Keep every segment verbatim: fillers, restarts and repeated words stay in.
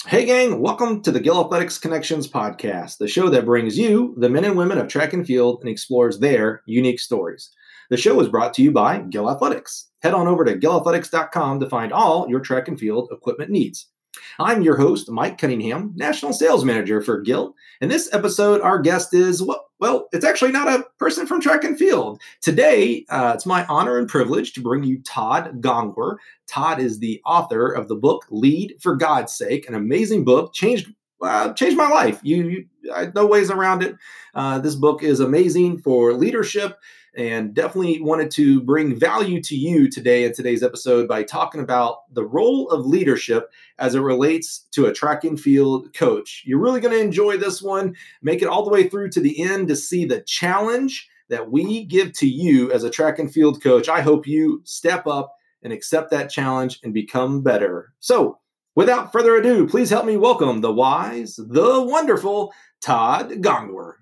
Hey gang, welcome to the Gill Athletics Connections podcast, the show that brings you, the men and women of track and field, and explores their unique stories. The show is brought to you by Gill Athletics. Head on over to gill athletics dot com to find all your track and field equipment needs. I'm your host, Mike Cunningham, National Sales Manager for Gill. In this episode, our guest is, well, well it's actually not a person from track and field. Today, uh, it's my honor and privilege to bring you Todd Gongwer. Todd is the author of the book Lead for God's Sake, an amazing book, changed uh, changed my life. You, you I, no ways around it. Uh, this book is amazing for leadership, and definitely wanted to bring value to you today in today's episode by talking about the role of leadership as it relates to a track and field coach. You're really going to enjoy this one. Make it all the way through to the end to see the challenge that we give to you as a track and field coach. I hope you step up and accept that challenge and become better. So, without further ado, please help me welcome the wise, the wonderful Todd Gongwer.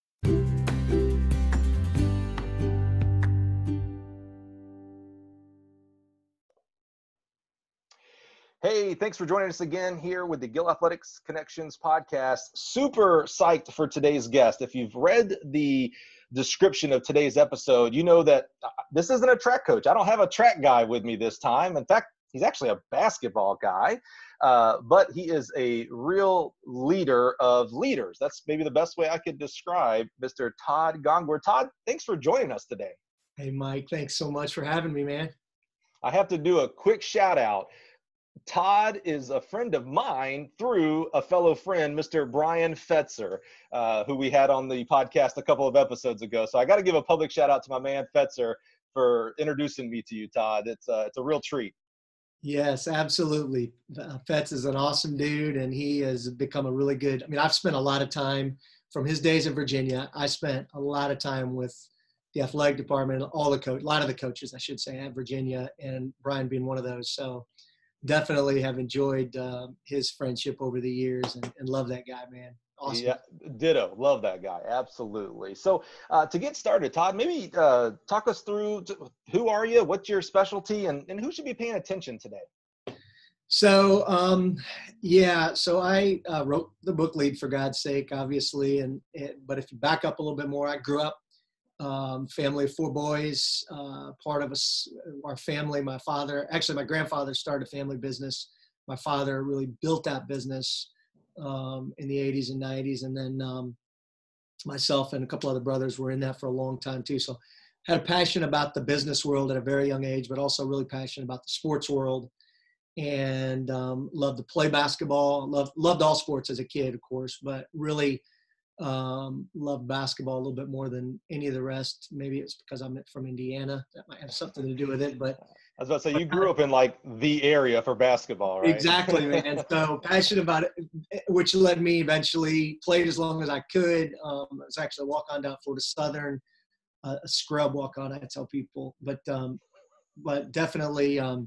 Hey, thanks for joining us again here with the Gill Athletics Connections podcast. Super psyched for today's guest. If you've read the description of today's episode, you know that this isn't a track coach. I don't have a track guy with me this time. In fact, he's actually a basketball guy, uh, but he is a real leader of leaders. That's maybe the best way I could describe Mister Todd Gongwer. Todd, thanks for joining us today. Hey, Mike, thanks so much for having me, man. I have to do a quick shout out. Todd is a friend of mine through a fellow friend, Mister Brian Fetzer, uh, who we had on the podcast a couple of episodes ago. So I got to give a public shout out to my man Fetzer for introducing me to you, Todd. It's uh, it's a real treat. Yes, absolutely. Uh, Fetz is an awesome dude, and he has become a really good. I mean, I've spent a lot of time from his days in Virginia. I spent a lot of time with the athletic department, all the coach, a lot of the coaches, I should say, at Virginia, and Brian being one of those. So. Definitely have enjoyed uh, his friendship over the years and, and love that guy, man. Awesome. Yeah, ditto. Love that guy. Absolutely. So uh, to get started, Todd, maybe uh, talk us through who are you, what's your specialty, and, and who should be paying attention today? So, um, yeah, so I uh, wrote the book Lead for God's Sake, obviously. And it, But if you back up a little bit more, I grew up Um, family of four boys, uh, part of us, our family, my father, actually my grandfather started a family business. My father really built that business um, in the eighties and nineties. And then um, myself and a couple other brothers were in that for a long time too. So had a passion about the business world at a very young age, but also really passionate about the sports world, and um, loved to play basketball. Loved, loved all sports as a kid, of course, but really um love basketball a little bit more than any of the rest. Maybe it's because I'm from Indiana, that might have something to do with it. But I was about to say, you grew up in like the area for basketball, right? Exactly, man. So passionate about it, which led me eventually played as long as I could. um I was actually a walk-on down Florida Southern, uh, a scrub walk-on, I tell people, but um but definitely um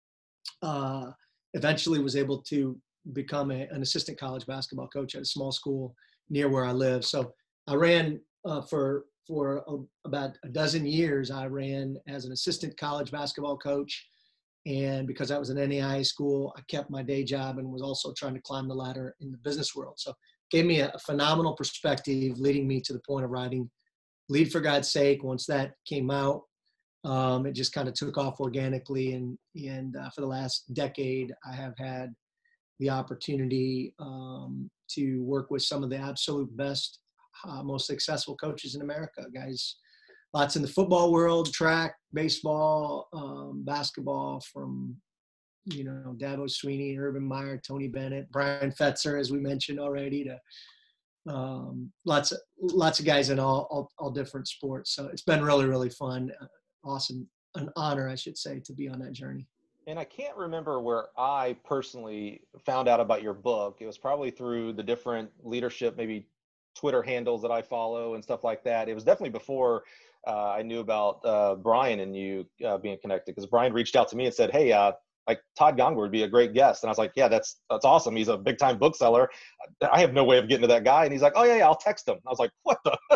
uh eventually was able to become a, an assistant college basketball coach at a small school near where I live. So I ran uh, for for a, about a dozen years. I ran as an assistant college basketball coach, and because I was an N A I A school, I kept my day job and was also trying to climb the ladder in the business world. So it gave me a, a phenomenal perspective, leading me to the point of writing Lead for God's Sake. Once that came out, um, it just kind of took off organically, and and uh, for the last decade, I have had the opportunity um, to work with some of the absolute best, uh, most successful coaches in America. Guys, lots in the football world, track, baseball, um, basketball, from, you know, Dabo Sweeney, Urban Meyer, Tony Bennett, Brian Fetzer, as we mentioned already, to um, lots of lots of guys in all, all all different sports. So it's been really, really fun. Uh, awesome. An honor, I should say, to be on that journey. And I can't remember where I personally found out about your book. It was probably through the different leadership, maybe Twitter handles that I follow and stuff like that. It was definitely before uh, I knew about uh, Brian and you uh, being connected, because Brian reached out to me and said, hey, uh, like Todd Gongwer would be a great guest. And I was like, yeah, that's that's awesome. He's a big time bookseller. I have no way of getting to that guy. And he's like, oh, yeah, yeah, I'll text him. I was like, what the?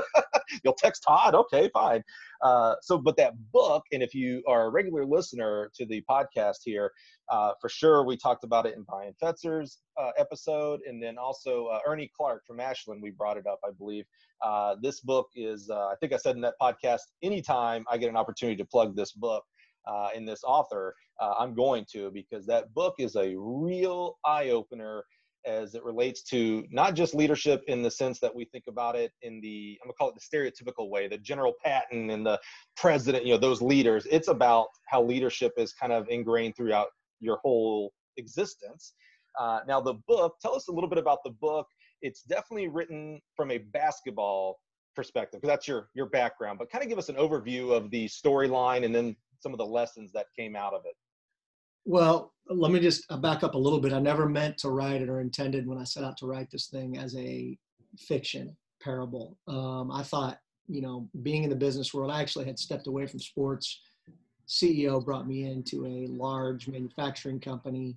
You'll text Todd. Okay, fine. Uh, so, but that book, and if you are a regular listener to the podcast here, uh, for sure, we talked about it in Brian Fetzer's uh, episode, and then also uh, Ernie Clark from Ashland, we brought it up, I believe. Uh, this book is, uh, I think I said in that podcast, anytime I get an opportunity to plug this book uh, and this author, uh, I'm going to, because that book is a real eye-opener as it relates to not just leadership in the sense that we think about it in the, I'm gonna call it the stereotypical way, the General Patton and the president, you know, those leaders. It's about how leadership is kind of ingrained throughout your whole existence. Uh, now the book, tell us a little bit about the book. It's definitely written from a basketball perspective, because that's your, your background, but kind of give us an overview of the storyline and then some of the lessons that came out of it. Well, let me just back up a little bit. I never meant to write it or intended when I set out to write this thing as a fiction parable. Um, I thought, you know, being in the business world, I actually had stepped away from sports. C E O brought me into a large manufacturing company.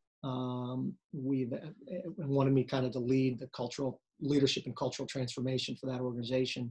Um, we wanted me kind of to lead the cultural leadership and cultural transformation for that organization.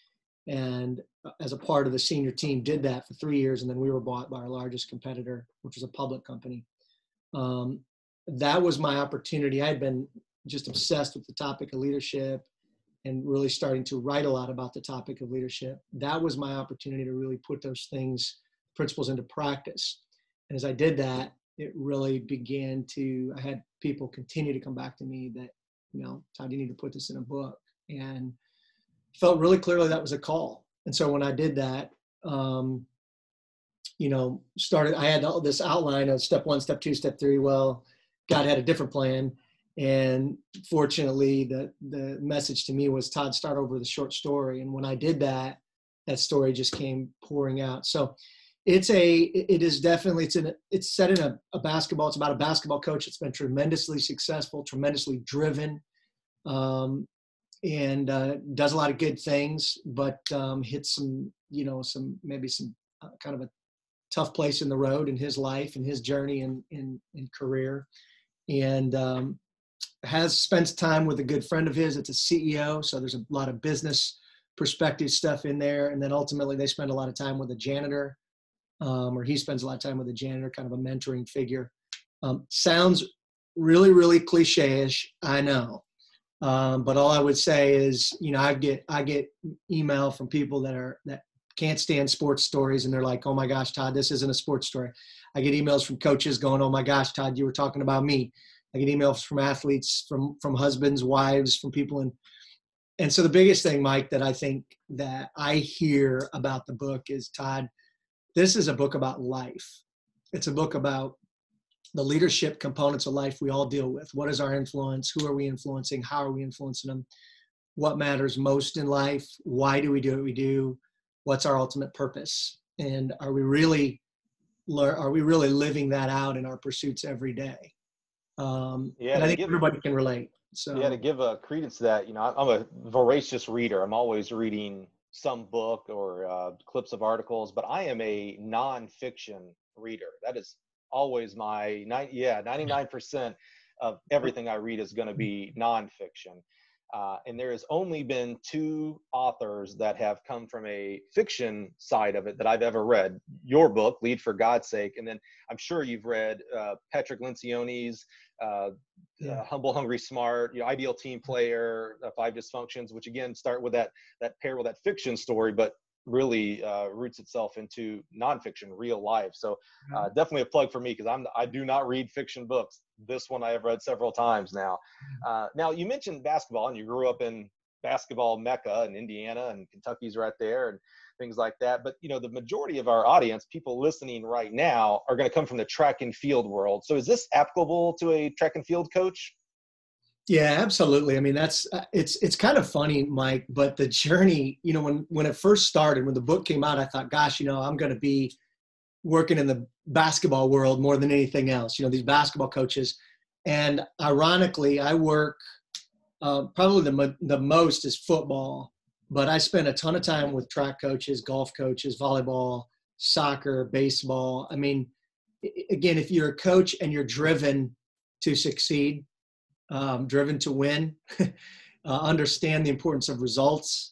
And as a part of the senior team, did that for three years. And then we were bought by our largest competitor, which was a public company. Um, that was my opportunity. I had been just obsessed with the topic of leadership and really starting to write a lot about the topic of leadership. That was my opportunity to really put those things, principles into practice. And as I did that, it really began to, I had people continue to come back to me that, you know, Todd, you need to put this in a book. And felt really clearly that was a call. And so when I did that, um, you know, started, I had all this outline of step one, step two, step three. Well, God had a different plan. And fortunately, the, the message to me was, Todd, start over the short story. And when I did that, that story just came pouring out. So it's a, it is definitely, it's in, it's set in a, a basketball. It's about a basketball coach that's been tremendously successful, tremendously driven, um, and uh, does a lot of good things, but um, hits some, you know, some, maybe some uh, kind of a tough place in the road in his life and his journey and in, in, in career. And um, has spent time with a good friend of his. It's a C E O. So there's a lot of business perspective stuff in there. And then ultimately they spend a lot of time with a janitor, um, or he spends a lot of time with a janitor, kind of a mentoring figure. Um, sounds really, really cliche-ish, I know. Um, but all I would say is, you know, I get, I get email from people that are, that can't stand sports stories. And they're like, oh my gosh, Todd, this isn't a sports story. I get emails from coaches going, oh my gosh, Todd, you were talking about me. I get emails from athletes, from, from husbands, wives, from people. in. And so the biggest thing, Mike, that I think that I hear about the book is, Todd, this is a book about life. It's a book about the leadership components of life we all deal with. What is our influence? Who are we influencing? How are we influencing them? What matters most in life? Why do we do what we do? What's our ultimate purpose? And are we really, are we really living that out in our pursuits every day? Um, yeah, and I think give, everybody can relate. So yeah, to give a credence to that, you know, I'm a voracious reader. I'm always reading some book or uh, clips of articles, but I am a nonfiction reader. That is always my, yeah, ninety-nine percent of everything I read is going to be nonfiction. Uh, and there has only been two authors that have come from a fiction side of it that I've ever read. Your book, Lead for God's Sake. And then I'm sure you've read uh, Patrick Lencioni's uh, yeah. uh, Humble, Hungry, Smart, you know, Ideal Team Player, uh, Five Dysfunctions, which again start with that, that parable, that fiction story, but really uh, roots itself into nonfiction, real life. So uh, definitely a plug for me, because I'm I do not read fiction books. This one I have read several times now. Uh, now you mentioned basketball, and you grew up in basketball Mecca in Indiana, and Kentucky's right there, and things like that. But you know, the majority of our audience, people listening right now, are going to come from the track and field world. So is this applicable to a track and field coach? Yeah, absolutely. I mean, that's, it's, it's kind of funny, Mike, but the journey, you know, when, when it first started, when the book came out, I thought, gosh, you know, I'm going to be working in the basketball world more than anything else, you know, these basketball coaches. And ironically, I work, uh, probably the, the most is football, but I spend a ton of time with track coaches, golf coaches, volleyball, soccer, baseball. I mean, again, if you're a coach and you're driven to succeed, Um, driven to win, uh, understand the importance of results,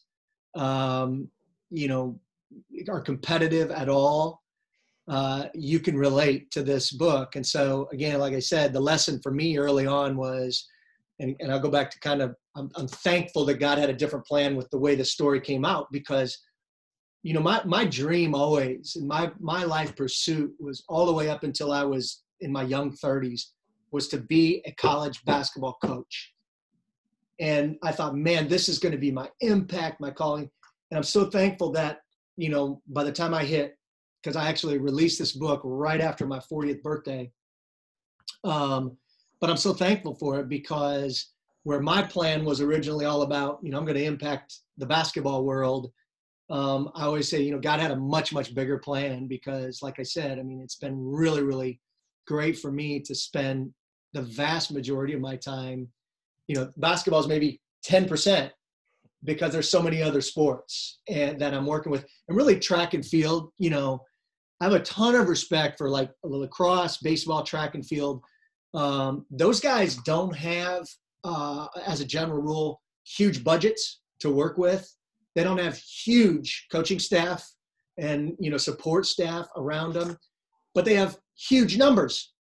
um, you know, are competitive at all, uh, you can relate to this book. And so, again, like I said, the lesson for me early on was, and, and I'll go back to kind of, I'm, I'm thankful that God had a different plan with the way the story came out, because, you know, my, my dream always, and my, my life pursuit was all the way up until I was in my young thirties, was to be a college basketball coach. And I thought, man, this is going to be my impact, my calling. And I'm so thankful that, you know, by the time I hit, because I actually released this book right after my fortieth birthday. Um, but I'm so thankful for it, because where my plan was originally all about, you know, I'm going to impact the basketball world. Um, I always say, you know, God had a much, much bigger plan, because like I said, I mean, it's been really, really great for me to spend the vast majority of my time, you know, basketball is maybe ten percent, because there's so many other sports and that I'm working with, and really track and field. You know, I have a ton of respect for like lacrosse, baseball, track and field. Um, those guys don't have, uh, as a general rule, huge budgets to work with. They don't have huge coaching staff and, you know, support staff around them, but they have huge numbers.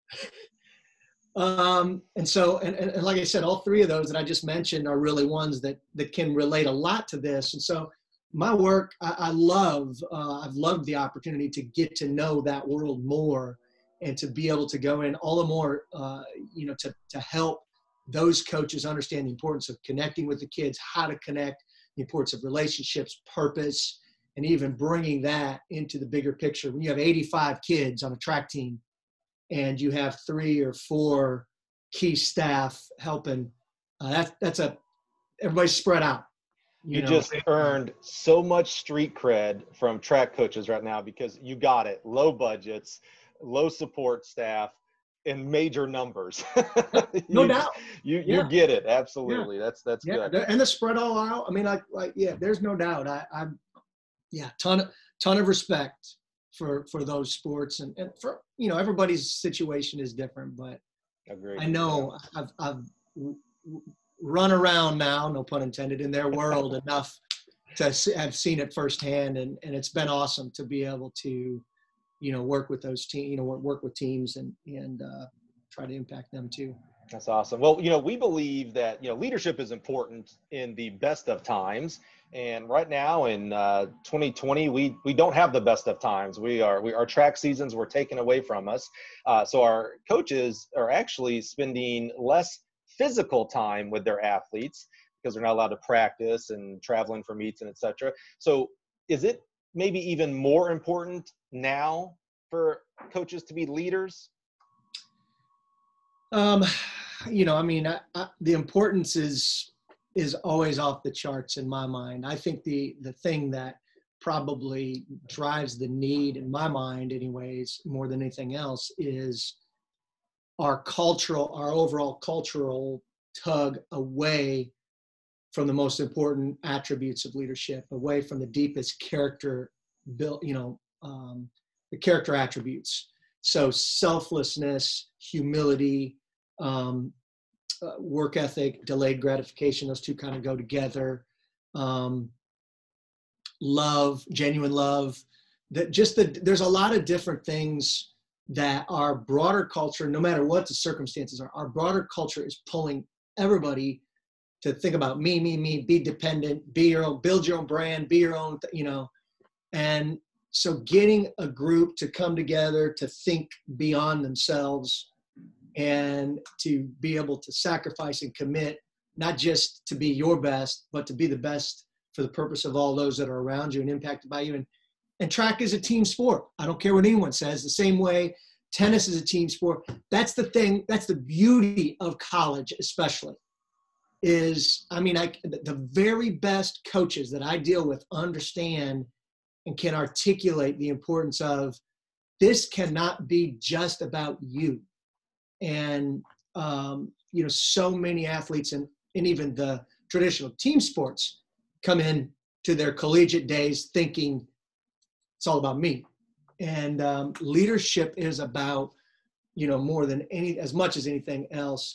Um, and so, and, and like I said, all three of those that I just mentioned are really ones that, that can relate a lot to this. And so my work, I, I love, uh, I've loved the opportunity to get to know that world more, and to be able to go in all the more, uh, you know, to, to help those coaches understand the importance of connecting with the kids, how to connect, the importance of relationships, purpose, and even bringing that into the bigger picture. When you have eighty-five kids on a track team, and you have three or four key staff helping, uh, that's, that's a, everybody's spread out. You, you know? just earned so much street cred from track coaches right now, because you got it. Low budgets, low support staff, and major numbers. No you doubt. Just, you, Yeah. you get it. Absolutely. Yeah. That's, that's yeah. good. And the spread all out. I mean, like, like, yeah, there's no doubt. I, I'm, yeah, ton of, ton of respect for, for those sports, and, and for, you know, everybody's situation is different, but Agreed. I know yeah. I've, I've run around now, no pun intended, in their world enough to have seen it firsthand. And, and it's been awesome to be able to, you know, work with those teams, you know, work with teams and, and uh, try to impact them too. That's awesome. Well, you know, we believe that, you know, leadership is important in the best of times. And right now in uh, twenty twenty, we we don't have the best of times. We are, we, our track seasons were taken away from us. Uh, so our coaches are actually spending less physical time with their athletes, because they're not allowed to practice and traveling for meets and et cetera. So is it maybe even more important now for coaches to be leaders? Um, you know, I mean, I, I, the importance is is always off the charts in my mind. I think the the thing that probably drives the need in my mind, anyways, more than anything else, is our cultural, our overall cultural tug away from the most important attributes of leadership, away from the deepest character built, you know, um, the character attributes. So selflessness, humility, um, uh, work ethic, delayed gratification, those two kind of go together. Um, love, genuine love, that just the, there's a lot of different things that our broader culture, no matter what the circumstances are, our broader culture is pulling everybody to think about me, me, me, be dependent, be your own, build your own brand, be your own, you know. And so getting a group to come together, to think beyond themselves, and to be able to sacrifice and commit, not just to be your best, but to be the best for the purpose of all those that are around you and impacted by you. And, and track is a team sport. I don't care what anyone says. The same way tennis is a team sport. That's the thing. That's the beauty of college, especially. Is, I mean, I, the very best coaches that I deal with understand and can articulate the importance of this cannot be just about you. And, um, you know, so many athletes and, and even the traditional team sports come in to their collegiate days thinking it's all about me. And um, leadership is about, you know, more than any, as much as anything else,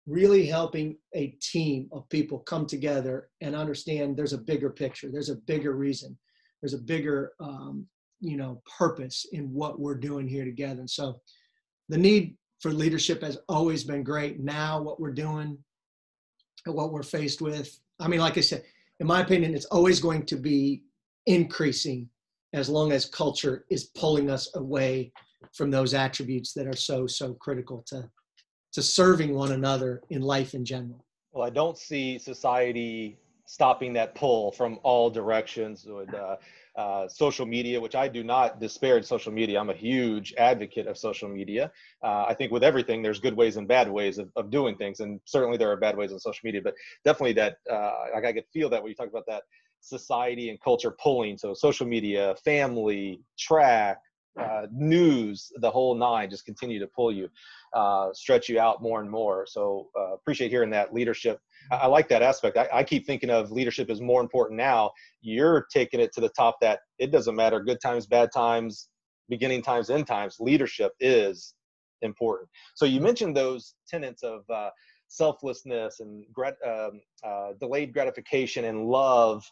really helping a team of people come together and understand there's a bigger picture, there's a bigger reason, there's a bigger, um, you know, purpose in what we're doing here together. And so the need for leadership has always been great. Now what we're doing and what we're faced with, I mean, like I said, in my opinion, it's always going to be increasing as long as culture is pulling us away from those attributes that are so, so critical to, to serving one another in life in general. Well, I don't see society stopping that pull from all directions with uh, uh, social media, which I do not disparage social media. I'm a huge advocate of social media. Uh, I think with everything, there's good ways and bad ways of, of doing things. And certainly there are bad ways on social media, but definitely that, uh, like I could feel that when you talk about that society and culture pulling. So social media, family, track, uh, news, the whole nine just continue to pull you, uh, stretch you out more and more. So uh, appreciate hearing that leadership. I, I like that aspect. I, I keep thinking of leadership as more important now. You're taking it to the top that it doesn't matter, good times, bad times, beginning times, end times, leadership is important. So you mentioned those tenets of uh, selflessness and grat- um, uh, delayed gratification and love.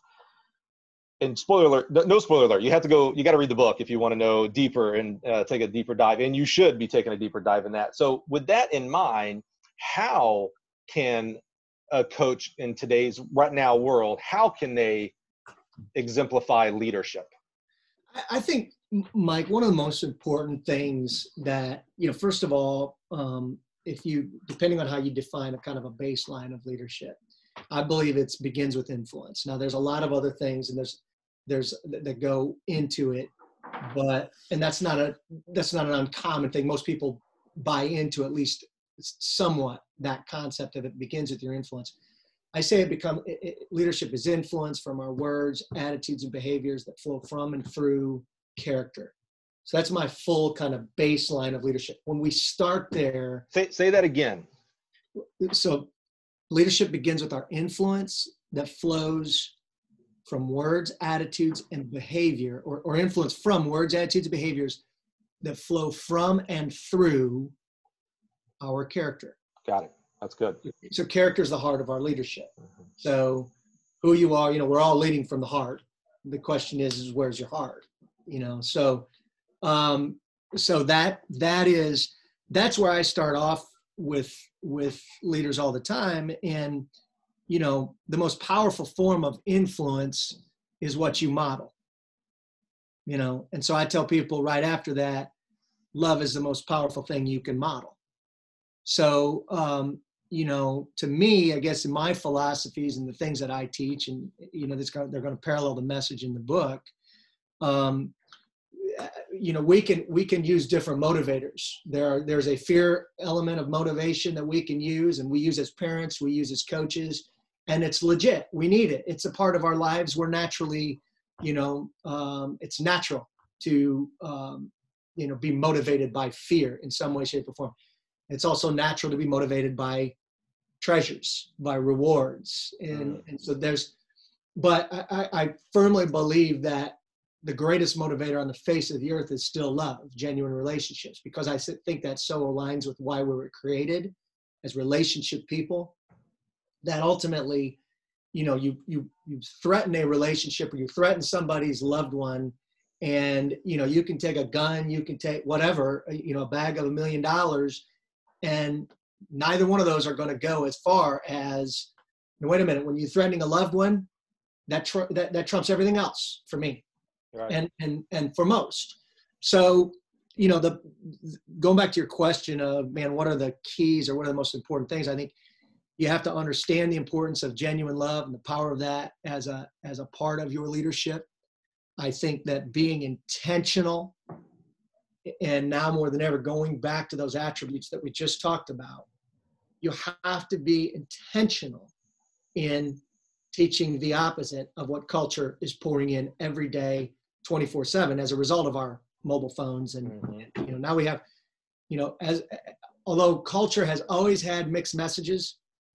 And spoiler alert, no spoiler alert, you have to go, you got to read the book if you want to know deeper and uh, take a deeper dive. And you should be taking a deeper dive in that. So with that in mind, how can a coach in today's right now world, how can they exemplify leadership? I think, Mike, one of the most important things that, you know, first of all, um, if you, depending on how you define a kind of a baseline of leadership, I believe it begins with influence. Now, there's a lot of other things, and there's there's that go into it, but and that's not a that's not an uncommon thing. Most people buy into at least somewhat that concept of it begins with your influence. I say it become it, it, leadership is influence from our words, attitudes, and behaviors that flow from and through character. So that's my full kind of baseline of leadership. When we start there, say say that again. So leadership begins with our influence that flows from words, attitudes, and behavior, or, or influence from words, attitudes, and behaviors that flow from and through our character. Got it. That's good. So character is the heart of our leadership. Mm-hmm. So who you are, you know, we're all leading from the heart. The question is, is where's your heart? You know, so, um, so that, that is, that's where I start off with, with leaders all the time. And, you know, the most powerful form of influence is what you model, you know? And so I tell people right after that, love is the most powerful thing you can model. So, um, you know, to me, I guess in my philosophies and the things that I teach, and, you know, this, they're going to parallel the message in the book. Um, you know, we can, we can use different motivators. There are, there's a fear element of motivation that we can use, and we use as parents, we use as coaches, and it's legit. We need it. It's a part of our lives. We're naturally, you know, um, it's natural to, um, you know, be motivated by fear in some way, shape, or form. It's also natural to be motivated by treasures, by rewards. And, mm. and so there's, but I, I firmly believe that the greatest motivator on the face of the earth is still love, genuine relationships, because I think that so aligns with why we were created as relationship people, that ultimately, you know, you, you, you threaten a relationship, or you threaten somebody's loved one, and, you know, you can take a gun, you can take whatever, you know, a bag of a million dollars, and neither one of those are going to go as far as, wait a minute, when you're threatening a loved one, that, tr- that, that trumps everything else for me. Right. And, and, and for most. So, you know, the, going back to your question of, man, what are the keys, or what are the most important things? I think you have to understand the importance of genuine love and the power of that as a, as a part of your leadership. I think that being intentional, and now more than ever, going back to those attributes that we just talked about, you have to be intentional in teaching the opposite of what culture is pouring in every day, twenty-four seven, as a result of our mobile phones. And, mm-hmm. you know, now we have, you know, as, although culture has always had mixed messages,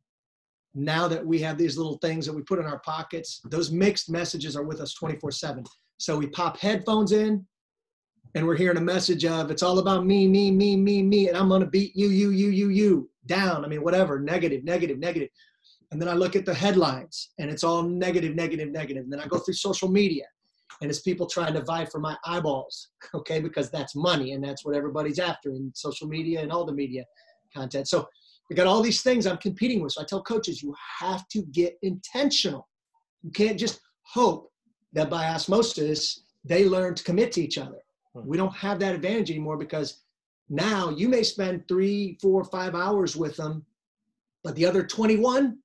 now that we have these little things that we put in our pockets, those mixed messages are with us twenty-four seven. So we pop headphones in, and we're hearing a message of it's all about me, me, me, me, me, and I'm going to beat you, you, you, you, you down. I mean, whatever, negative, negative, negative. And then I look at the headlines and it's all negative, negative, negative. And then I go through social media and it's people trying to vie for my eyeballs, okay, because that's money and that's what everybody's after in social media and all the media content. So we got all these things I'm competing with. So I tell coaches, you have to get intentional. You can't just hope that by osmosis, they learn to commit to each other. We don't have that advantage anymore because now you may spend three, four, five hours with them, but the other twenty-one,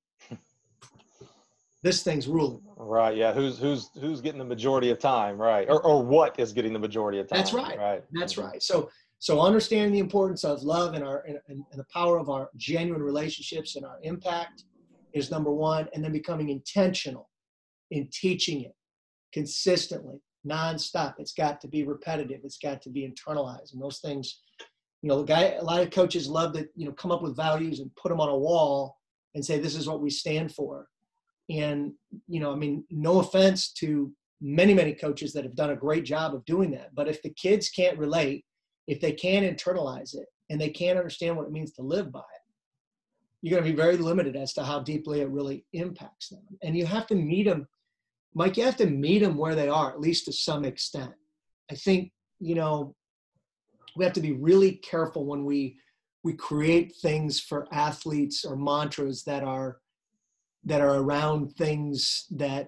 this thing's ruling. Right. Yeah. Who's who's who's getting the majority of time, right? Or or what is getting the majority of time? That's right. Right. That's right. So so understanding the importance of love and our and, and the power of our genuine relationships and our impact is number one, and then becoming intentional in teaching it consistently, nonstop. It's got to be repetitive. It's got to be internalized. And those things, you know, the guy, a lot of coaches love to, you know, come up with values and put them on a wall and say, this is what we stand for. And, you know, I mean, no offense to many, many coaches that have done a great job of doing that. But if the kids can't relate, if they can't internalize it and they can't understand what it means to live by it, you're going to be very limited as to how deeply it really impacts them. And you have to meet them. Mike, you have to meet them where they are, at least to some extent. I think, you know, we have to be really careful when we we create things for athletes or mantras that are that are around things that,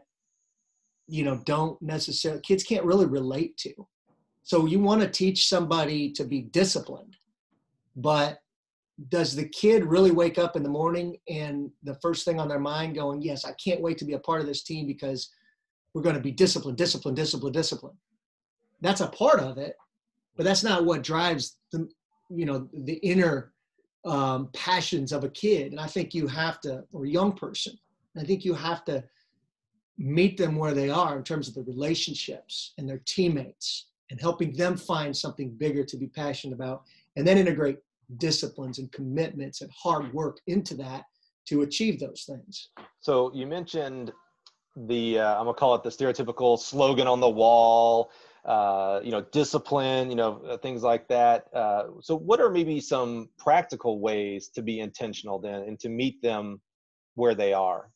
you know, don't necessarily, kids can't really relate to. So you want to teach somebody to be disciplined, but does the kid really wake up in the morning and the first thing on their mind going, yes, I can't wait to be a part of this team because we're going to be disciplined, discipline, discipline, discipline. That's a part of it, but that's not what drives the, you know, the inner um, passions of a kid. And I think you have to, or a young person, I think you have to meet them where they are in terms of the relationships and their teammates and helping them find something bigger to be passionate about, and then integrate disciplines and commitments and hard work into that to achieve those things. So you mentioned the, uh, I'm gonna call it the stereotypical slogan on the wall, uh, you know, discipline, you know, uh, things like that. Uh, so what are maybe some practical ways to be intentional then and to meet them where they are?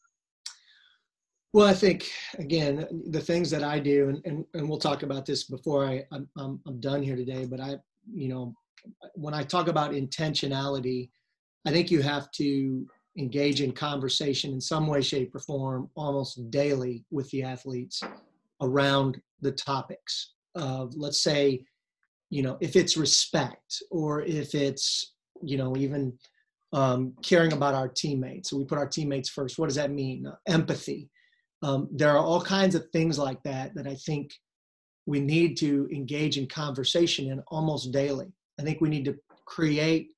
Well, I think, again, the things that I do, and, and, and we'll talk about this before I, I'm, I'm, I'm done here today, but I, you know, when I talk about intentionality, I think you have to engage in conversation in some way, shape, or form almost daily with the athletes around the topics of, let's say, you know, if it's respect or if it's, you know, even um, caring about our teammates. So we put our teammates first. What does that mean? Uh, empathy. Um, there are all kinds of things like that that I think we need to engage in conversation in almost daily. I think we need to create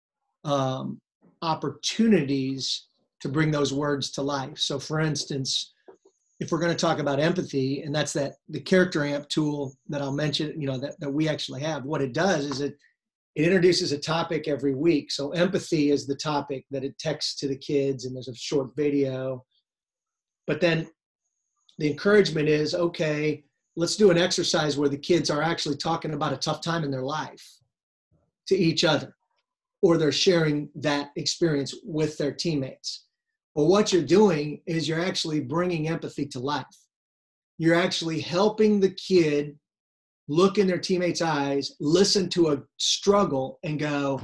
um, opportunities to bring those words to life. So for instance, if we're going to talk about empathy, and that's that the character amp tool that I'll mention, you know, that, that we actually have, what it does is it, it introduces a topic every week. So empathy is the topic that it texts to the kids, and there's a short video. But then the encouragement is, okay, let's do an exercise where the kids are actually talking about a tough time in their life to each other, or they're sharing that experience with their teammates. Well, what you're doing is you're actually bringing empathy to life. You're actually helping the kid look in their teammates' eyes, listen to a struggle, and go,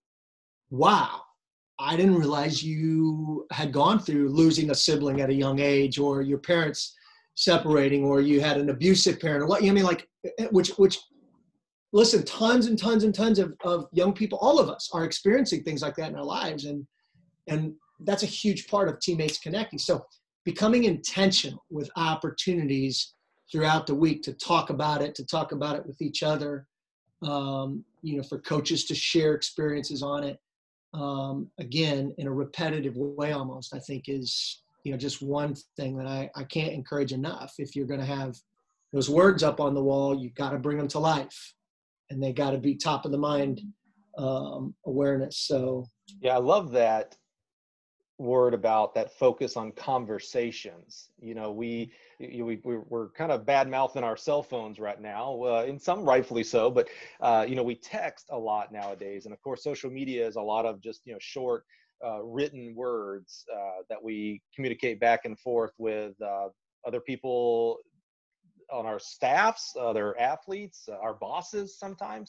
wow, I didn't realize you had gone through losing a sibling at a young age, or your parents separating, or you had an abusive parent, or what, you know, I mean, like, which, which, listen, tons and tons and tons of, of young people, all of us are experiencing things like that in our lives. And, and that's a huge part of teammates connecting. So becoming intentional with opportunities throughout the week to talk about it, to talk about it with each other, um, you know, for coaches to share experiences on it. Um, again, in a repetitive way almost, I think is, you know, just one thing that I, I can't encourage enough. If you're going to have those words up on the wall, you've got to bring them to life, and they got to be top of the mind um, awareness. So, yeah, I love that. word about that focus on conversations. You know, we, we, we're kind of bad mouthing our cell phones right now, uh, and some rightfully so, but, uh, you know, we text a lot nowadays. And of course, social media is a lot of just, you know, short uh, written words uh, that we communicate back and forth with uh, other people on our staffs, other athletes, uh, our bosses sometimes.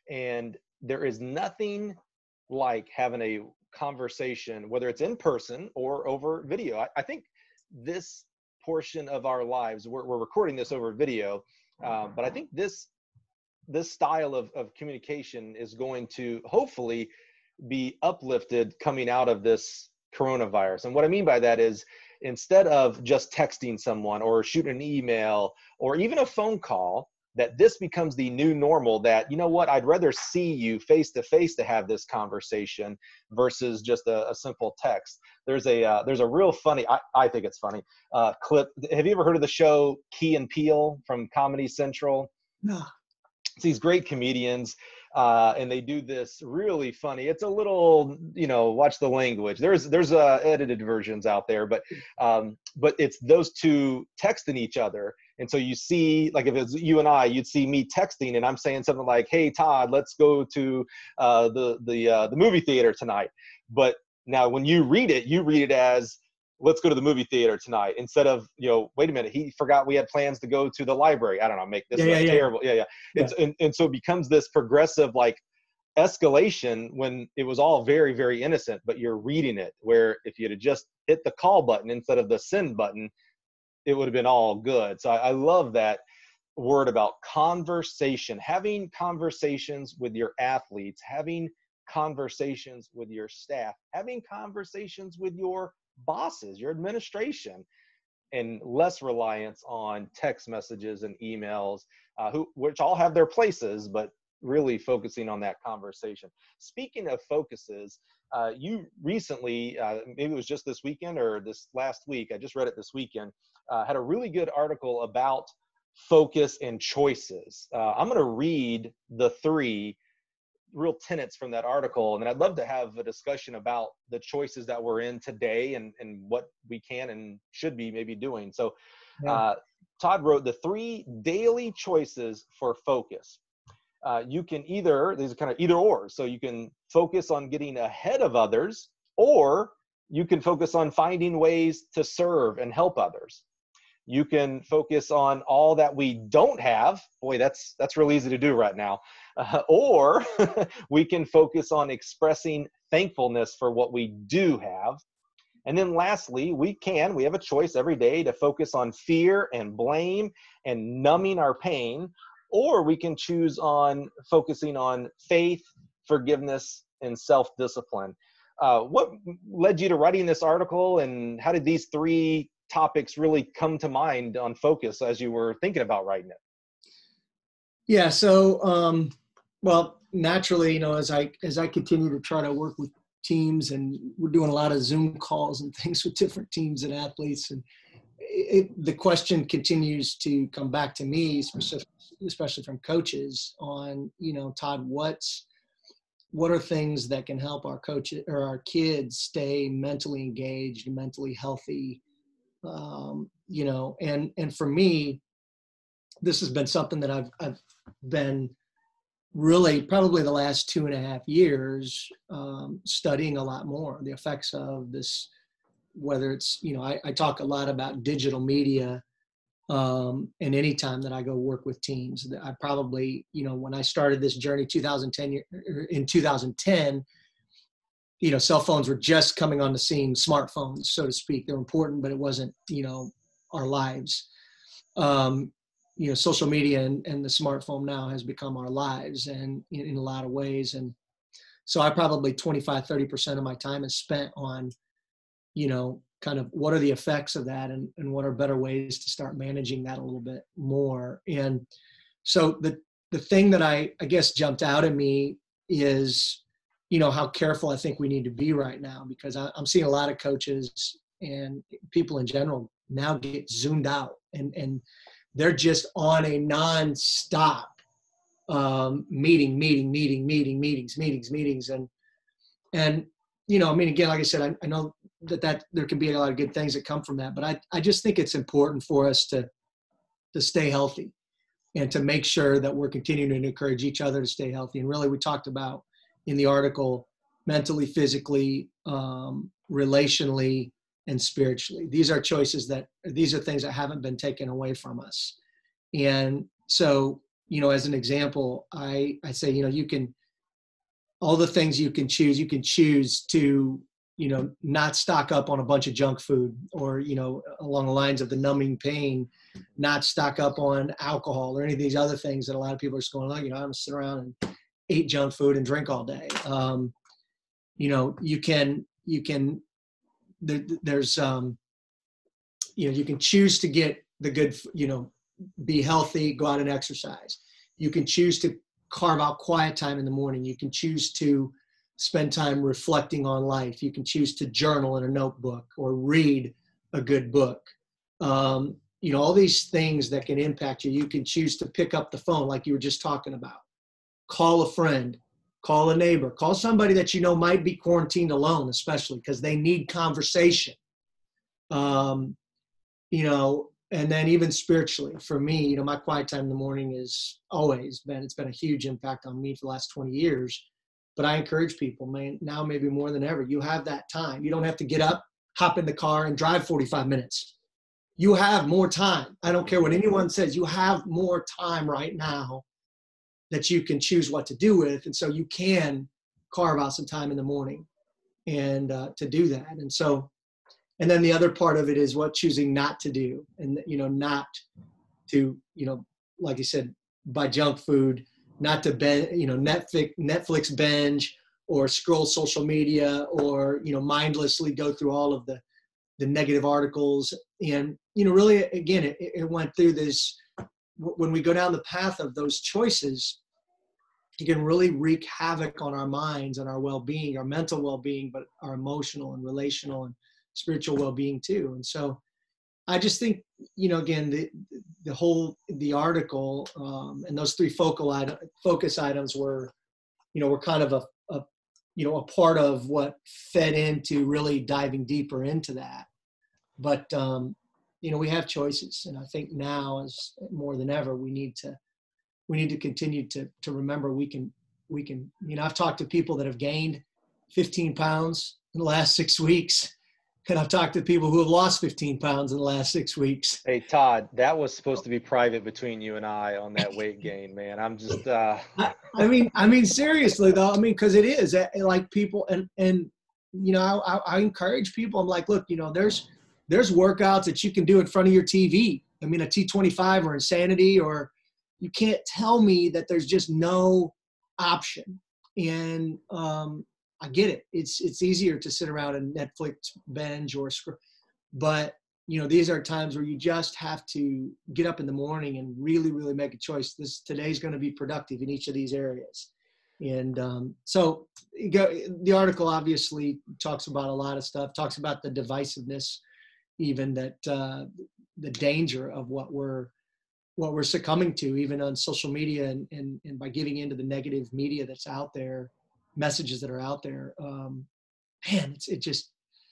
And there is nothing like having a conversation, whether it's in person or over video. I, I think this portion of our lives, we're, we're recording this over video, uh, but I think this this style of, of communication is going to hopefully be uplifted coming out of this coronavirus. And what I mean by that is, instead of just texting someone or shooting an email or even a phone call, that this becomes the new normal, that, you know what, I'd rather see you face to face to have this conversation versus just a, a simple text. There's a, uh, there's a real funny, I, I think it's funny, uh, clip. Have you ever heard of the show Key and Peele from Comedy Central? No. It's these great comedians, uh, and they do this really funny. It's a little, you know, watch the language. There's there's uh, edited versions out there, but um, but it's those two texting each other. And so you see, like if it's you and I, you'd see me texting, and I'm saying something like, "Hey Todd, let's go to uh, the the uh, the movie theater tonight." But now when you read it, you read it as, let's go to the movie theater tonight, instead of, you know, wait a minute, he forgot we had plans to go to the library. I don't know, make this yeah, yeah, terrible. Yeah, yeah. yeah. It's, and, and so it becomes this progressive like escalation when it was all very, very innocent, but you're reading it, where if you'd have just hit the call button instead of the send button, it would have been all good. So I, I love that word about conversation, having conversations with your athletes, having conversations with your staff, having conversations with your bosses, your administration, and less reliance on text messages and emails, uh, who, which all have their places, but really focusing on that conversation. Speaking of focuses, uh, you recently, uh, maybe it was just this weekend or this last week, I just read it this weekend, uh, had a really good article about focus and choices. Uh, I'm going to read the three real tenets from that article, and then I'd love to have a discussion about the choices that we're in today and, and what we can and should be maybe doing. So yeah. uh, Todd wrote the three daily choices for focus. Uh, you can either, these are kind of either or, so you can focus on getting ahead of others, or you can focus on finding ways to serve and help others. You can focus on all that we don't have. Boy, that's that's real easy to do right now. Uh, or we can focus on expressing thankfulness for what we do have. And then lastly, we can, we have a choice every day to focus on fear and blame and numbing our pain, or we can choose on focusing on faith, forgiveness, and self-discipline. Uh, what led you to writing this article, and how did these three topics really come to mind on focus as you were thinking about writing it? Yeah. So, um, well, naturally, you know, as I, as I continue to try to work with teams, and we're doing a lot of Zoom calls and things with different teams and athletes, and it, the question continues to come back to me, especially from coaches, on, you know, Todd, what's, what are things that can help our coaches or our kids stay mentally engaged and mentally healthy? Um, you know, and, and for me, this has been something that I've, I've been really probably the last two and a half years um, studying a lot more, the effects of this, whether it's, you know, I, I talk a lot about digital media, um, and anytime that I go work with teams, I probably, you know, when I started this journey two thousand ten, in two thousand ten, you know, cell phones were just coming on the scene, smartphones, so to speak. They're important, but it wasn't, you know, our lives. Um, you know, social media and, and the smartphone now has become our lives, and in, in a lot of ways. And so I probably twenty-five, thirty percent of my time is spent on, you know, kind of what are the effects of that, and, and what are better ways to start managing that a little bit more. And so the, the thing that I, I guess jumped out at me is, you know, how careful I think we need to be right now, because I, I'm seeing a lot of coaches and people in general now get zoomed out, and, and they're just on a nonstop um, meeting, meeting, meeting, meeting, meetings, meetings, meetings. And, and, you know, I mean, again, like I said, I, I know that that there can be a lot of good things that come from that. But I, I just think it's important for us to, to stay healthy and to make sure that we're continuing to encourage each other to stay healthy. And really, we talked about in the article, mentally, physically, um, relationally, and spiritually. These are choices that, these are things that haven't been taken away from us. And so, you know, as an example, I, I say, you know, you can, all the things you can choose, you can choose to, you know, not stock up on a bunch of junk food, or, you know, along the lines of the numbing pain, not stock up on alcohol or any of these other things that a lot of people are just going, like, you know, I'm gonna sit around and eat junk food and drink all day. Um, you know, you can, you can, there, there's, um, you know, you can choose to get the good, you know, be healthy, go out and exercise. You can choose to carve out quiet time in the morning. You can choose to spend time reflecting on life. You can choose to journal in a notebook or read a good book. Um, you know, all these things that can impact you. You can choose to pick up the phone like you were just talking about. Call a friend, call a neighbor, call somebody that you know might be quarantined alone, especially because they need conversation. Um, you know, and then even spiritually, for me, you know, my quiet time in the morning is always been, it's been a huge impact on me for the last twenty years. But I encourage people, man, now maybe more than ever, you have that time. You don't have to get up, hop in the car, and drive forty-five minutes. You have more time. I don't care what anyone says. You have more time right now that you can choose what to do with. And so you can carve out some time in the morning and uh, to do that. And so, and then the other part of it is what choosing not to do. And, you know, not to, you know, like you said, buy junk food, not to, ben, you know, Netflix, Netflix binge or scroll social media or, you know, mindlessly go through all of the, the negative articles. And, you know, really, again, it, it went through this, when we go down the path of those choices, it can really wreak havoc on our minds and our well-being, our mental well-being, but our emotional and relational and spiritual well-being too. And so I just think, you know, again, the the whole, the article um, and those three focal item, focus items were, you know, were kind of a, a, you know, a part of what fed into really diving deeper into that. But, um, you know, we have choices. And I think now, as more than ever, we need to, we need to continue to, to remember we can, we can, you know, I've talked to people that have gained fifteen pounds in the last six weeks. And I've talked to people who have lost fifteen pounds in the last six weeks. Hey, Todd, that was supposed to be private between you and I on that weight gain, man. I'm just, uh, I, I mean, I mean, seriously though, I mean, cause it is like people and, and, you know, I, I encourage people. I'm like, look, you know, there's, there's workouts that you can do in front of your T V. I mean, a T twenty-five or Insanity, or you can't tell me that there's just no option. And, um, I get it. It's it's easier to sit around and Netflix binge or scroll, but you know, these are times where you just have to get up in the morning and really, really make a choice. This today's going to be productive in each of these areas. And um, so the article obviously talks about a lot of stuff, talks about the divisiveness, even that uh, the danger of what we're what we're succumbing to, even on social media and, and, and by giving into the negative media that's out there. Messages that are out there, um, man, it's, it just,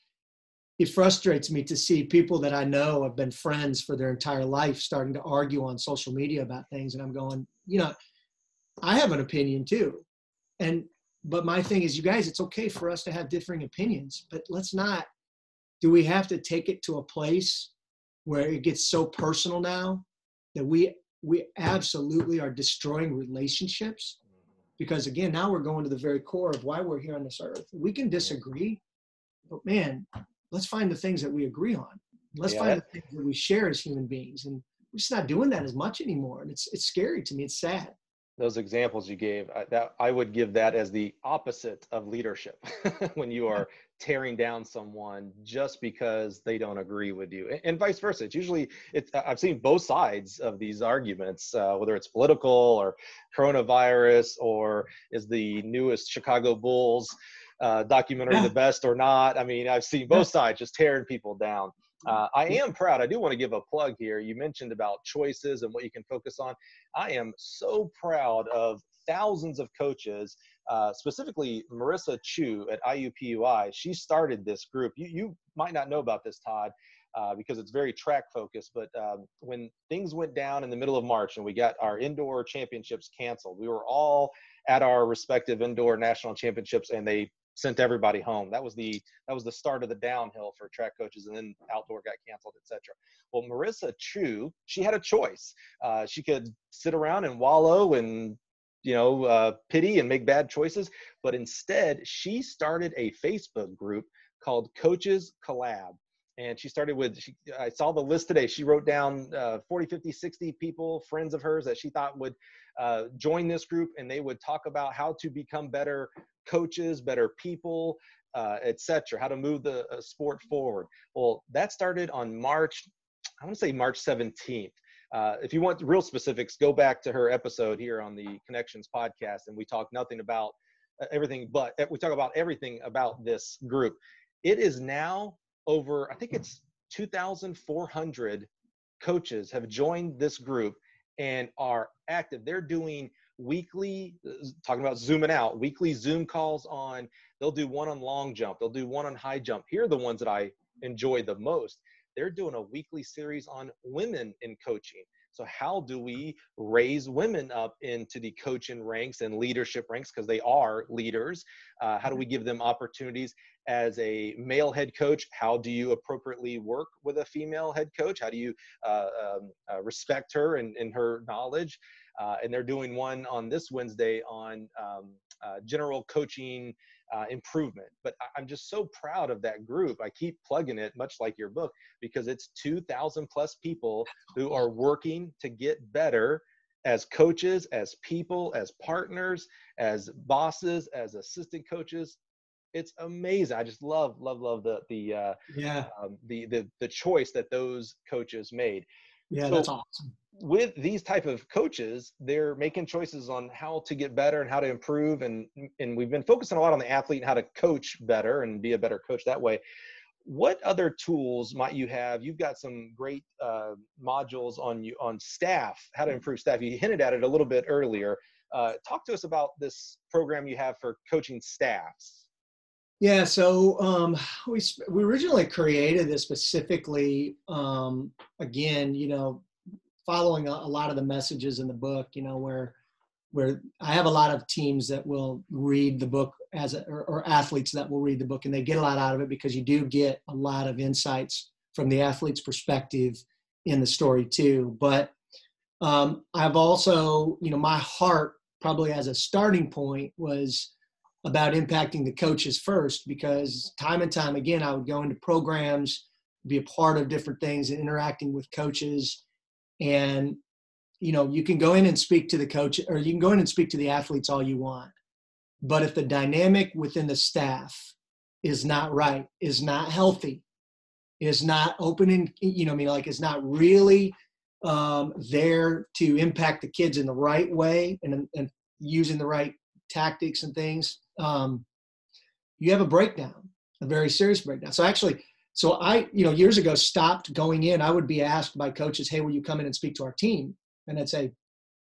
it frustrates me to see people that I know have been friends for their entire life starting to argue on social media about things. And I'm going, you know, I have an opinion too. And, but my thing is, you guys, it's okay for us to have differing opinions, but let's not, do we have to take it to a place where it gets so personal now that we, we absolutely are destroying relationships? Because again, now we're going to the very core of why we're here on this earth. We can disagree, but man, let's find the things that we agree on. Let's yeah, find that, the things that we share as human beings. And we're just not doing that as much anymore. And it's it's scary to me. It's sad. those examples you gave, I, that I would give that as the opposite of leadership. When you are tearing down someone just because they don't agree with you, and, and vice versa. It's usually, it's, I've seen both sides of these arguments, uh, whether it's political or coronavirus, or is the newest Chicago Bulls uh, documentary Yeah. the best or not. I mean, I've seen both sides just tearing people down. Uh, I am proud. I do want to give a plug here. You mentioned about choices and what you can focus on. I am so proud of thousands of coaches uh, specifically Marissa Chu at I U P U I. She started this group. You, you might not know about this, Todd, uh, because it's very track focused, but um, when things went down in the middle of March and we got our indoor championships canceled, we were all at our respective indoor national championships and they sent everybody home. That was the that was the start of the downhill for track coaches, and then outdoor got canceled, et cetera. Well, Marissa Chu, she had a choice. Uh, she could sit around and wallow and you know uh, pity and make bad choices, but instead she started a Facebook group called Coaches Collab. And she started with, she, I saw the list today. She wrote down uh, forty, fifty, sixty people, friends of hers that she thought would uh, join this group, and they would talk about how to become better coaches, better people, uh, et cetera, how to move the uh, sport forward. Well, that started on March, I want to say March seventeenth. Uh, if you want real specifics, go back to her episode here on the Connections podcast, and we talk nothing about uh, everything, but we talk about everything about this group. It is now over, I think it's two thousand four hundred coaches have joined this group and are active. They're doing weekly, talking about zooming out, weekly Zoom calls on, they'll do one on long jump, they'll do one on high jump. Here are the ones that I enjoy the most. They're doing a weekly series on women in coaching. So how do we raise women up into the coaching ranks and leadership ranks, because they are leaders? Uh, how do we give them opportunities? As a male head coach, how do you appropriately work with a female head coach? How do you uh, um, uh, respect her and, and her knowledge? Uh, and they're doing one on this Wednesday on um, uh, general coaching uh, improvement. But I, I'm just so proud of that group. I keep plugging it, much like your book, because it's two thousand plus people who are working to get better as coaches, as people, as partners, as bosses, as assistant coaches. It's amazing. I just love, love, love the the uh, Yeah. um, the the the choice that those coaches made. Yeah, So that's awesome. with these type of coaches, they're making choices on how to get better and how to improve, and and we've been focusing a lot on the athlete and how to coach better and be a better coach that way. What other tools might you have? You've got some great uh, modules on you on staff, how to improve staff. You hinted at it a little bit earlier. Uh, talk to us about this program you have for coaching staffs. Yeah, so um, we we originally created this specifically, um, again, you know, following a, a lot of the messages in the book, you know, where where I have a lot of teams that will read the book as a, or, or athletes that will read the book, and they get a lot out of it because you do get a lot of insights from the athlete's perspective in the story too. But um, I've also, you know, my heart probably as a starting point was about impacting the coaches first, because time and time again, I would go into programs, be a part of different things and interacting with coaches. And, you know, you can go in and speak to the coach, or you can go in and speak to the athletes all you want. But if the dynamic within the staff is not right, is not healthy, is not open and, you know, I mean, like, is not really um, there to impact the kids in the right way and, and using the right tactics and things, um, you have a breakdown, a very serious breakdown. So actually, so I, you know, years ago stopped going in. I would be asked by coaches, hey, will you come in and speak to our team? And I'd say,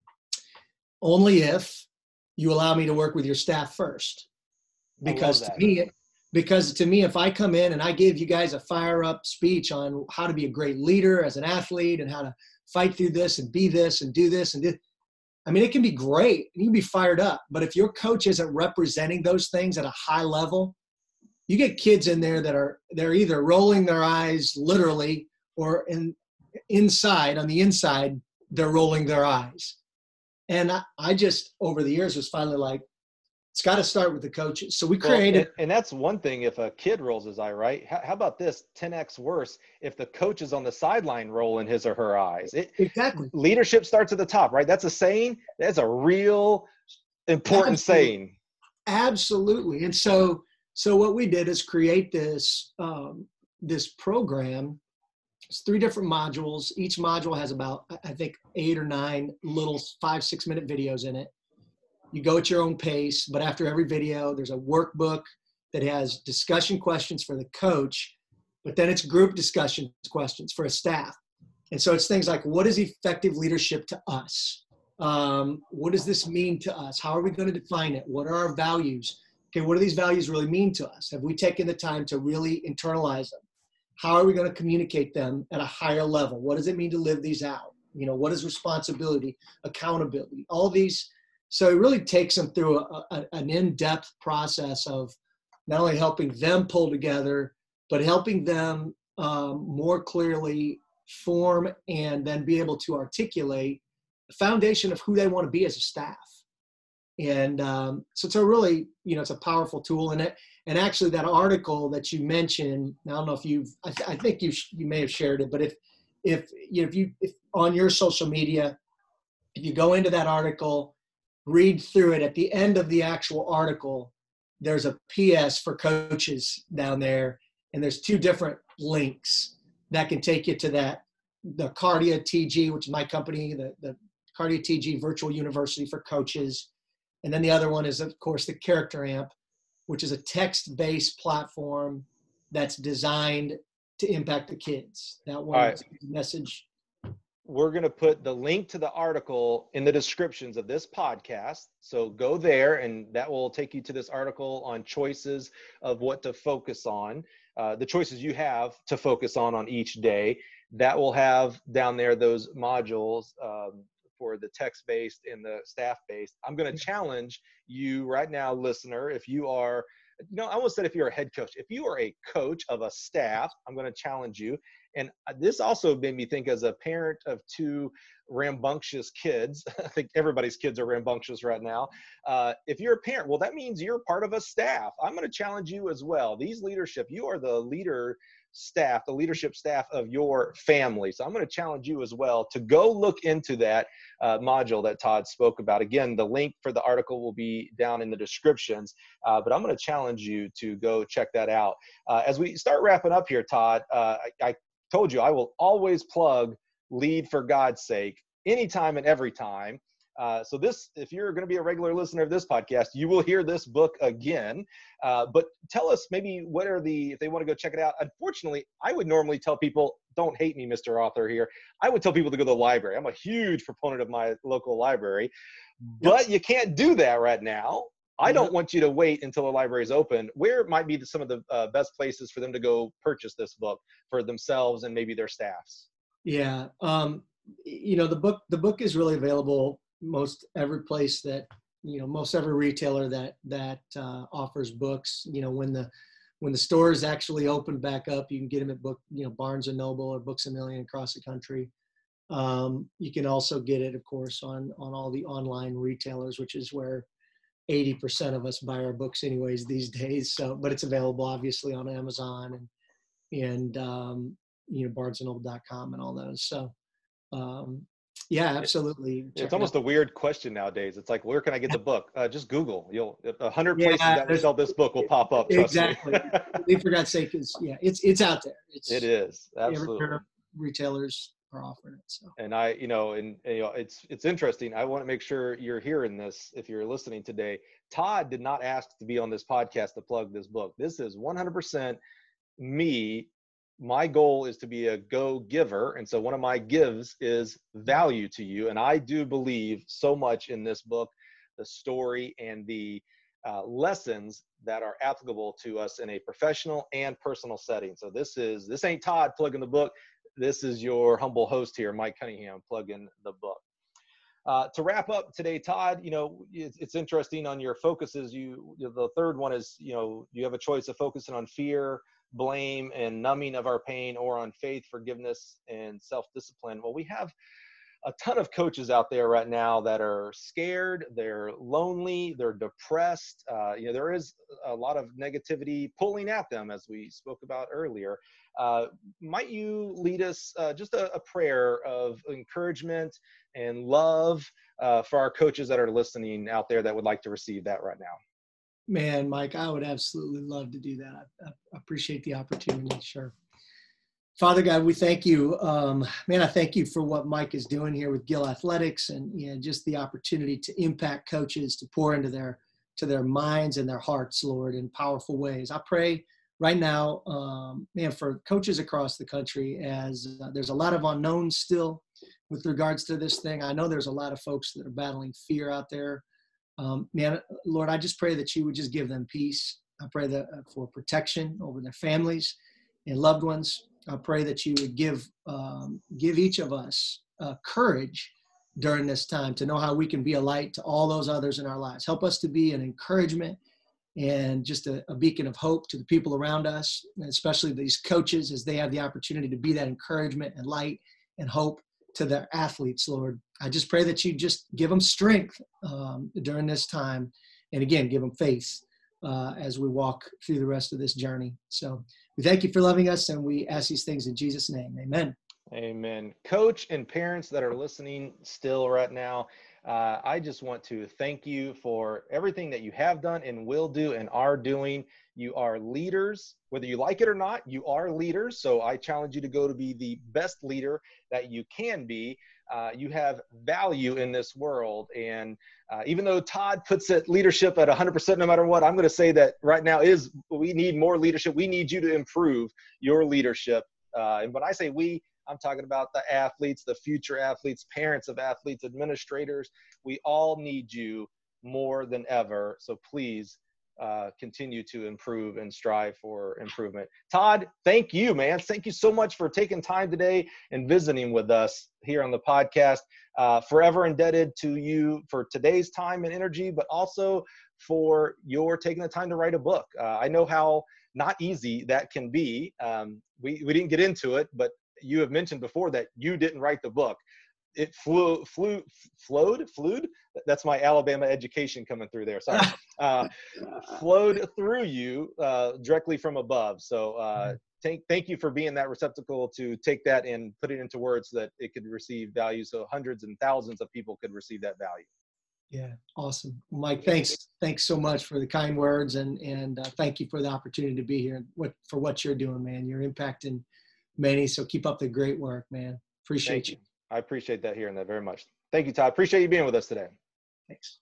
only if you allow me to work with your staff first. Because to me, because to me, if I come in and I give you guys a fire up speech on how to be a great leader as an athlete and how to fight through this and be this and do this and do, I mean, it can be great. You can be fired up. But if your coach isn't representing those things at a high level, you get kids in there that are, they're either rolling their eyes literally, or in inside, on the inside, they're rolling their eyes. And I, I just, over the years, was finally like, it's got to start with the coaches. So we created. Well, and, and that's one thing if a kid rolls his eye, right? How, how about this? ten X worse if the coach is on the sideline rolling his or her eyes. It, exactly. Leadership starts at the top, right? That's a saying. That's a real important Absolutely. saying. Absolutely. And so, so what we did is create this, um, this program. It's three different modules. Each module has about, I think, eight or nine little five, six minute videos in it. You go at your own pace, but after every video, there's a workbook that has discussion questions for the coach, but then it's group discussion questions for a staff. And so it's things like, what is effective leadership to us? Um, what does this mean to us? How are we going to define it? What are our values? Okay, what do these values really mean to us? Have we taken the time to really internalize them? How are we going to communicate them at a higher level? What does it mean to live these out? You know, what is responsibility, accountability, all these. So it really takes them through a, a, an in-depth process of not only helping them pull together, but helping them um, more clearly form and then be able to articulate the foundation of who they want to be as a staff. And um, so it's a really, you know, it's a powerful tool in it. And actually that article that you mentioned, I don't know if you've, I, th- I think you sh- you may have shared it, but if, if, you know, if you, if on your social media, if you go into that article, read through it, at the end of the actual article, there's a P S for coaches down there. And there's two different links that can take you to that, the Cardia T G, which is my company, the, the Cardia T G Virtual University for Coaches. And then the other one is, of course, the Character Amp, which is a text-based platform that's designed to impact the kids. That one right. is a message. We're going to put the link to the article in the descriptions of this podcast. So go there, and that will take you to this article on choices of what to focus on, uh, the choices you have to focus on on each day. That will have down there those modules um, for the text-based and the staff-based. I'm going to challenge you right now, listener, if you are, you know, I almost said if you're a head coach, if you are a coach of a staff, I'm going to challenge you. And this also made me think, as a parent of two rambunctious kids, I think everybody's kids are rambunctious right now. Uh, if you're a parent, well, that means you're part of a staff. I'm going to challenge you as well. These leadership, you are the leader staff, the leadership staff of your family. So I'm going to challenge you as well to go look into that uh, module that Todd spoke about. Again, the link for the article will be down in the descriptions, uh, but I'm going to challenge you to go check that out. Uh, as we start wrapping up here, Todd, uh, I, I told you I will always plug Lead for God's Sake anytime and every time. Uh, so this, if you're going to be a regular listener of this podcast, you will hear this book again. Uh, but tell us maybe what are the, if they want to go check it out. Unfortunately, I would normally tell people, don't hate me, Mister Author here. I would tell people to go to the library. I'm a huge proponent of my local library, but yep. You can't do that right now. I don't want you to wait until the library is open. Where might be some of the uh, best places for them to go purchase this book for themselves and maybe their staffs? Yeah. Um, you know, the book, the book is really available most every place that, you know, most every retailer that, that uh, offers books. You know, when the, when the stores actually open back up, you can get them at book, you know, Barnes and Noble or Books A Million across the country. Um, you can also get it, of course, on, on all the online retailers, which is where eighty percent of us buy our books anyways these days. So, but it's available obviously on Amazon and, and, um, you know, barnes and noble dot com and all those. So, um, yeah, absolutely. It's, it's almost a weird question nowadays. It's like, where can I get the book? Uh, just Google. You'll a hundred yeah, places that will sell this book will pop up. Trust exactly. me. Lead for God's Sake is, yeah, it's, it's out there. It's, it is. Absolutely. Retailers are offering it. So. And I, you know, and, and you know, it's, it's interesting. I want to make sure you're hearing this. If you're listening today, Todd did not ask to be on this podcast to plug this book. This is one hundred percent me. My goal is to be a go giver. And so one of my gives is value to you. And I do believe so much in this book, the story and the uh, lessons that are applicable to us in a professional and personal setting. So this is, this ain't Todd plugging the book. This is your humble host here, Mike Cunningham, plugging the book. Uh, to wrap up today, Todd, you know, it's, it's interesting on your focuses. You, you know, the third one is, you know, you have a choice of focusing on fear, blame, and numbing of our pain, or on faith, forgiveness, and self-discipline. Well, we have a ton of coaches out there right now that are scared, they're lonely, they're depressed. Uh, you know, there is a lot of negativity pulling at them, as we spoke about earlier. Uh, might you lead us uh, just a, a prayer of encouragement and love uh, for our coaches that are listening out there that would like to receive that right now? Man, Mike, I would absolutely love to do that. I, I appreciate the opportunity. Sure. Father God, we thank you. Um, man, I thank you for what Mike is doing here with Gill Athletics, and you know, just the opportunity to impact coaches, to pour into their, to their minds and their hearts, Lord, in powerful ways. I pray right now, um, man, for coaches across the country, as uh, there's a lot of unknowns still. with regards to this thing. I know there's a lot of folks that are battling fear out there. Um, man, Lord, I just pray that you would just give them peace. I pray that uh, for protection over their families and loved ones. I pray that you would give um, give each of us uh, courage during this time to know how we can be a light to all those others in our lives. Help us to be an encouragement and just a, a beacon of hope to the people around us, and especially these coaches as they have the opportunity to be that encouragement and light and hope to their athletes, Lord. I just pray that you just give them strength um, during this time. And again, give them faith uh, as we walk through the rest of this journey. So we thank you for loving us, and we ask these things in Jesus' name. Amen. Amen. Coach and parents that are listening still right now, uh, I just want to thank you for everything that you have done and will do and are doing. You are leaders, whether you like it or not, you are leaders. So I challenge you to go to be the best leader that you can be. Uh, you have value in this world. And uh, even though Todd puts it leadership at one hundred percent no matter what, I'm going to say that right now is we need more leadership. We need you to improve your leadership. Uh, and when I say we, I'm talking about the athletes, the future athletes, parents of athletes, administrators. We all need you more than ever. So please uh, continue to improve and strive for improvement. Todd, thank you, man. Thank you so much for taking time today and visiting with us here on the podcast. Uh, forever indebted to you for today's time and energy, but also for your taking the time to write a book. Uh, I know how not easy that can be. Um, we, we didn't get into it, but you have mentioned before that you didn't write the book. It flew, flew, flowed, flewed. That's my Alabama education coming through there. Sorry. Uh, flowed through you uh, directly from above. So uh, thank, thank you for being that receptacle to take that and put it into words so that it could receive value. So hundreds and thousands of people could receive that value. Yeah, awesome. Mike, thanks. Thanks so much for the kind words, and and uh, thank you for the opportunity to be here and what for what you're doing, man. You're impacting many, so keep up the great work, man. Appreciate you. you. I appreciate that, hearing that very much. Thank you, Todd. Appreciate you being with us today. Thanks.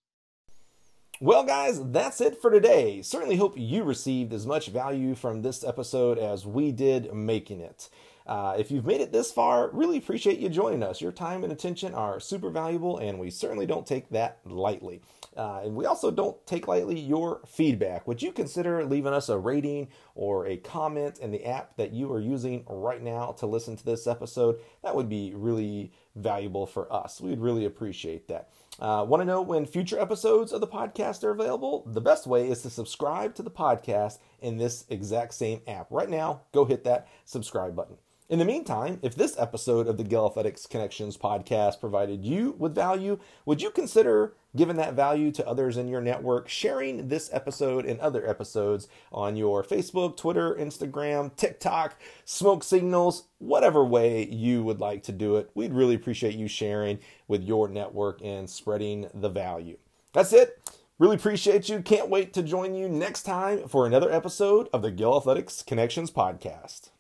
Well, guys, that's it for today. Certainly hope you received as much value from this episode as we did making it. Uh, if you've made it this far, really appreciate you joining us. Your time and attention are super valuable, and we certainly don't take that lightly. Uh, and we also don't take lightly your feedback. Would you consider leaving us a rating or a comment in the app that you are using right now to listen to this episode? That would be really valuable for us. We'd really appreciate that. Uh, want to know when future episodes of the podcast are available? The best way is to subscribe to the podcast in this exact same app. Right now, go hit that subscribe button. In the meantime, if this episode of the Gill Athletics Connections podcast provided you with value, would you consider giving that value to others in your network, sharing this episode and other episodes on your Facebook, Twitter, Instagram, TikTok, smoke signals, whatever way you would like to do it? We'd really appreciate you sharing with your network and spreading the value. That's it. Really appreciate you. Can't wait to join you next time for another episode of the Gill Athletics Connections podcast.